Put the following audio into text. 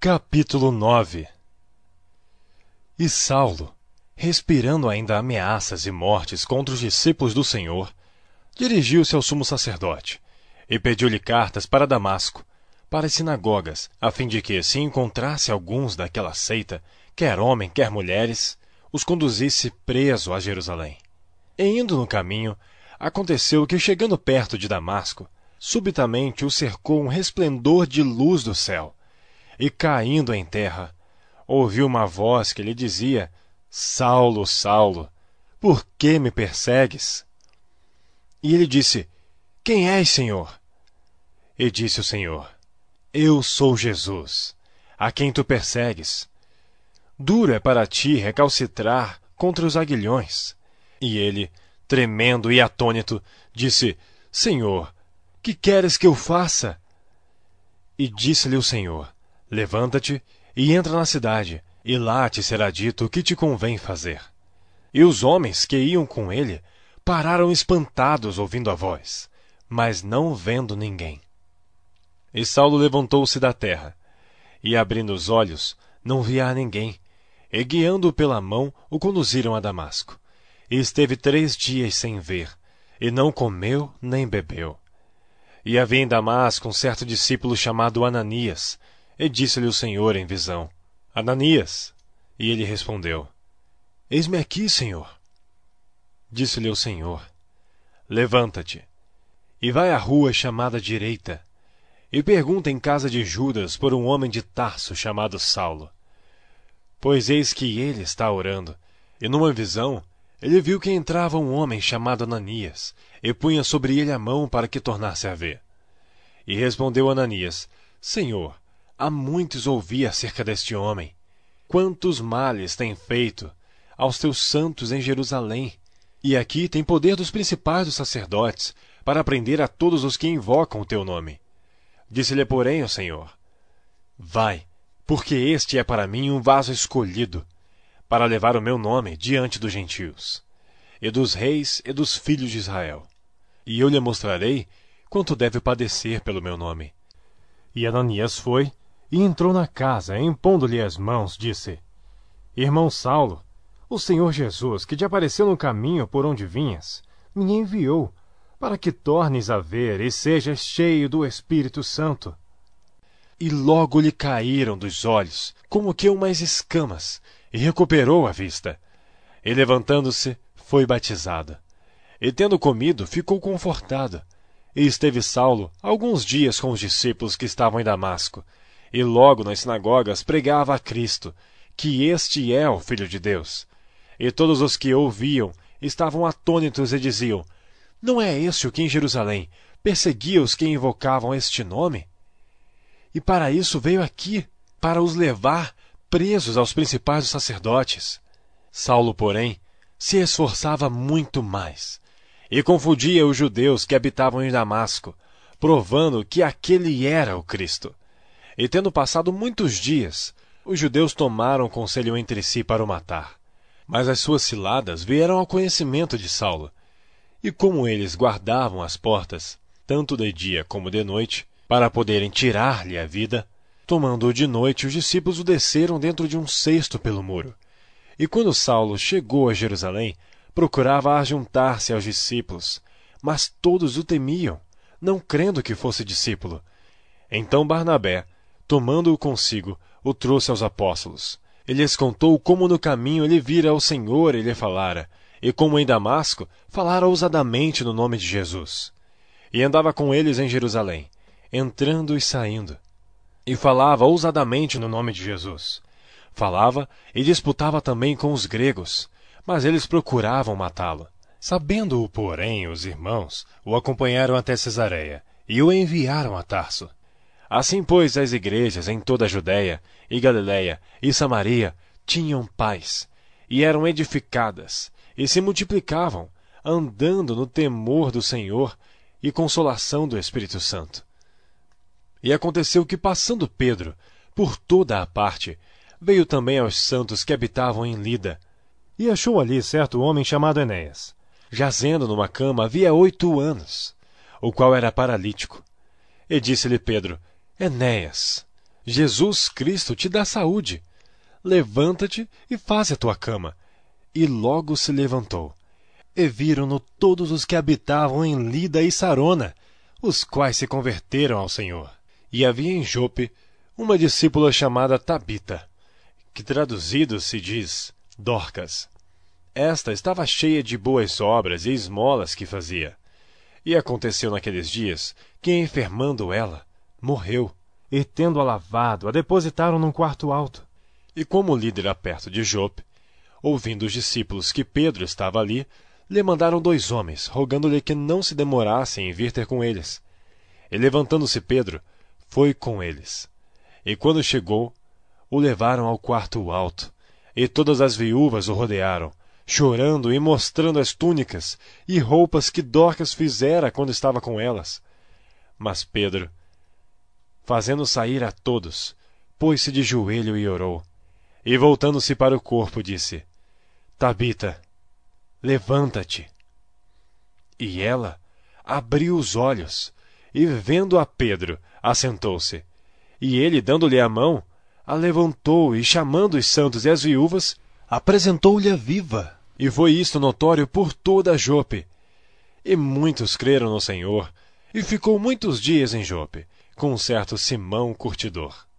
Capítulo 9. E Saulo, respirando ainda ameaças e mortes contra os discípulos do Senhor, dirigiu-se ao sumo sacerdote e pediu-lhe cartas para Damasco, para as sinagogas, a fim de que, se encontrasse alguns daquela seita, quer homem, quer mulheres, os conduzisse preso a Jerusalém. E indo no caminho, aconteceu que, chegando perto de Damasco, subitamente o cercou um resplendor de luz do céu, e caindo em terra, ouviu uma voz que lhe dizia: Saulo, Saulo, por que me persegues? E ele disse: Quem és, Senhor? E disse o Senhor: Eu sou Jesus, a quem tu persegues. Duro é para ti recalcitrar contra os aguilhões. E ele, tremendo e atônito, disse: Senhor, que queres que eu faça? E disse-lhe o Senhor: Levanta-te e entra na cidade, e lá te será dito o que te convém fazer. E os homens que iam com ele pararam espantados ouvindo a voz, mas não vendo ninguém. E Saulo levantou-se da terra, e abrindo os olhos, não via a ninguém, e guiando-o pela mão, o conduziram a Damasco. E esteve 3 dias sem ver, e não comeu nem bebeu. E havia em Damasco um certo discípulo chamado Ananias, e disse-lhe o Senhor em visão: Ananias. E ele respondeu: Eis-me aqui, Senhor. Disse-lhe o Senhor: Levanta-te, e vai à rua chamada Direita, e pergunta em casa de Judas por um homem de Tarso chamado Saulo. Pois eis que ele está orando, e numa visão ele viu que entrava um homem chamado Ananias, e punha sobre ele a mão para que tornasse a ver. E respondeu Ananias: Senhor, há muitos ouvi acerca deste homem. Quantos males tem feito aos teus santos em Jerusalém, e aqui tem poder dos principais dos sacerdotes, para prender a todos os que invocam o teu nome. Disse-lhe, porém, o Senhor: Vai, porque este é para mim um vaso escolhido, para levar o meu nome diante dos gentios, e dos reis e dos filhos de Israel. E eu lhe mostrarei quanto deve padecer pelo meu nome. E Ananias foi, e entrou na casa, e impondo-lhe as mãos, disse: Irmão Saulo, o Senhor Jesus, que te apareceu no caminho por onde vinhas, me enviou, para que tornes a ver e sejas cheio do Espírito Santo. E logo lhe caíram dos olhos, como que umas escamas, e recuperou a vista. E levantando-se, foi batizado. E tendo comido, ficou confortado. E esteve Saulo alguns dias com os discípulos que estavam em Damasco, e logo nas sinagogas pregava a Cristo, que este é o Filho de Deus. E todos os que ouviam estavam atônitos e diziam: Não é este o que em Jerusalém perseguia os que invocavam este nome? E para isso veio aqui, para os levar presos aos principais dos sacerdotes. Saulo, porém, se esforçava muito mais, e confundia os judeus que habitavam em Damasco, provando que aquele era o Cristo. E tendo passado muitos dias, os judeus tomaram conselho entre si para o matar. Mas as suas ciladas vieram ao conhecimento de Saulo. E como eles guardavam as portas, tanto de dia como de noite, para poderem tirar-lhe a vida, tomando-o de noite, os discípulos o desceram dentro de um cesto pelo muro. E quando Saulo chegou a Jerusalém, procurava ajuntar-se aos discípulos, mas todos o temiam, não crendo que fosse discípulo. Então Barnabé, tomando-o consigo, o trouxe aos apóstolos. Ele lhes contou como no caminho ele vira ao Senhor e lhe falara, e como em Damasco falara ousadamente no nome de Jesus. E andava com eles em Jerusalém, entrando e saindo, e falava ousadamente no nome de Jesus. Falava e disputava também com os gregos, mas eles procuravam matá-lo. Sabendo-o, porém, os irmãos o acompanharam até Cesareia, e o enviaram a Tarso. Assim, pois, as igrejas em toda a Judéia, e Galiléia, e Samaria tinham paz, e eram edificadas, e se multiplicavam, andando no temor do Senhor e consolação do Espírito Santo. E aconteceu que, passando Pedro por toda a parte, veio também aos santos que habitavam em Lida, e achou ali certo homem chamado Enéas, jazendo numa cama havia 8 anos, o qual era paralítico. E disse-lhe Pedro: Enéas, Jesus Cristo te dá saúde. Levanta-te e faze a tua cama. E logo se levantou. E viram-no todos os que habitavam em Lida e Sarona, os quais se converteram ao Senhor. E havia em Jope uma discípula chamada Tabita, que traduzido se diz Dorcas. Esta estava cheia de boas obras e esmolas que fazia. E aconteceu naqueles dias que, enfermando ela, morreu, e tendo-a lavado, a depositaram num quarto alto. E como Lida era perto de Jope, ouvindo os discípulos que Pedro estava ali, lhe mandaram 2 homens, rogando-lhe que não se demorasse em vir ter com eles. E levantando-se Pedro, foi com eles. E quando chegou, o levaram ao quarto alto, e todas as viúvas o rodearam, chorando e mostrando as túnicas e roupas que Dorcas fizera quando estava com elas. Mas Pedro, fazendo sair a todos, pôs-se de joelho e orou. E voltando-se para o corpo, disse: Tabita, levanta-te. E ela abriu os olhos, e vendo a Pedro, assentou-se. E ele, dando-lhe a mão, a levantou, e chamando os santos e as viúvas, apresentou-lhe a viva. E foi isto notório por toda a Jope. E muitos creram no Senhor, e ficou muitos dias em Jope, com um certo Simão curtidor.